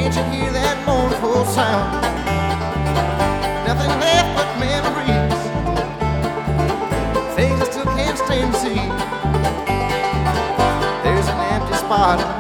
Can't you hear that mournful sound? Nothing left but memories, things I still can't stand to see. There's an empty spot